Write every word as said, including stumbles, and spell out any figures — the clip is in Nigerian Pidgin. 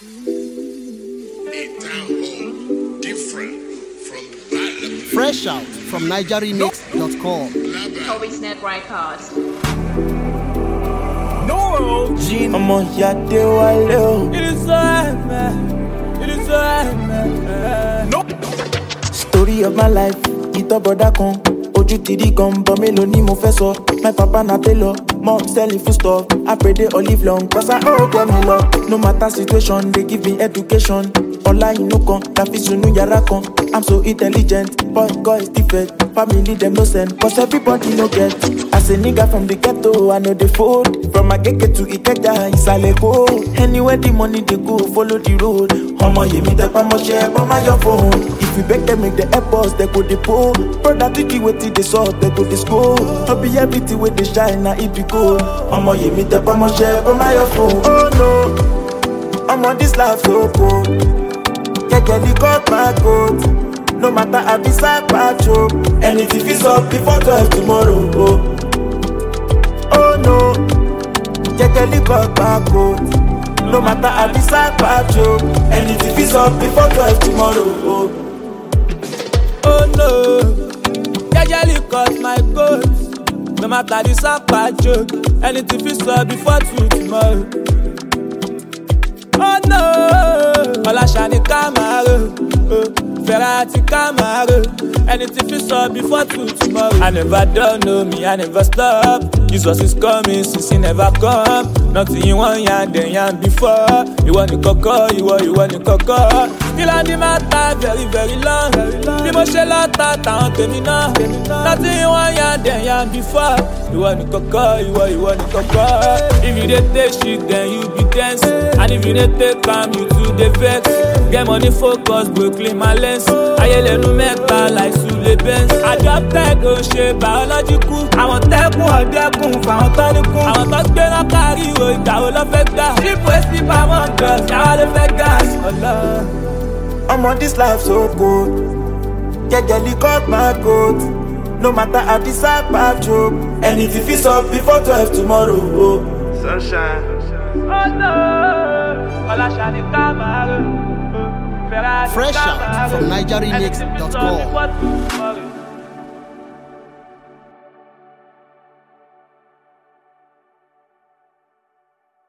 Fresh out from niger remix dot com. Toby's.net Records. No, Gene. I'm on Yade Wale. It is so hard, man. It is so hard, man. No. Story of my life, ito brother kan. Ojú ti rí gan, but mélòó ni mo fẹ́ sọ. My papa na tailor, mom selling food stuff. I pray they all live long, cause I all get me love. No matter situation, they give me education. Ọlá inú kan, la fi sunu yàrá kan. I'm so intelligent, but God is different. Family them no send, cause everybody no get. As a nigga from the ghetto, I know the fold. From Agege to Ikeja, Ìsàlẹ̀ Èkó. Anywhere the money they go, follow the road. Ọmọ yèmí tẹpá mọ́ṣẹ́, bọ́ máa yọ phone. If you beg them make the airports, they go the pole. Brother Tiki wetin dey sup, they go the school. No be everything wey dey shine, na it be gold. Ọmọ yèmí tẹpá mọ́ṣẹ́, bọ́ máa yọ phone. Oh no, ọmọ this life so cold. Kekeli cut my coat. No matter how this I choke. Anything is up before twelve tomorrow. Oh, oh no, Kekeli cut my coat. No matter how this I choke. Anything is up before twelve tomorrow. Oh, Oh no, Kekeli cut my coat. No matter the sack joke. Anything is up before two tomorrow. Oh no, Ọláṣà ni Camaro, oh, Ferrari Camaro. Anything feels up before two tomorrow. I never done, know me, I never stop. Jesus is coming, since he never come. Nothing you want, yan, then yan before. You want the cocoa, you want, you want the cocoa. Still on the matter, very, very long. The motion lata, town to me now. Nothing you want, yan, then yan before. You want the cocoa, you want, you want the cocoa. If you dey take shit, then you be dancing. And if you dey take calm, you too dey vex. Get money focus, bro, clean my lens. Ayelenu mẹ́ta like Sule Benz. Adopted ò ṣe biological. Àwọn tẹ́kùn ọ̀dẹ́kùn fáwọn tọ́níkùn. Àwọn tó gbé náà kárí o, ìgbà wo ló fẹ́ gbà? Ṣípò èsì pamọ́ drugs, yàrá ló fẹ́ gas. I'm on this life so cold. Kekeli cut my coat. No matter how this I choke. Anything feels up before twelve tomorrow. Oh. Sunshine. Oh no, Ọláṣà ni Camaro. Fresh out from niger remix dot com.